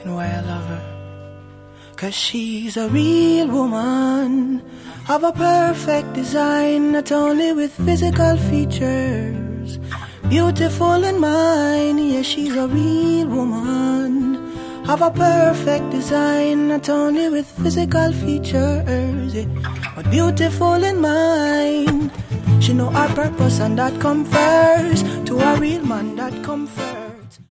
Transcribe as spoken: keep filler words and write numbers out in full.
reason why I love her. 'Cause she's a real woman of a perfect design, not only with physical features, beautiful in mind. Yeah, she's a real woman of a perfect design, not only with physical features, yeah, but beautiful in mind. She know her purpose and that come first. To a real man that come first.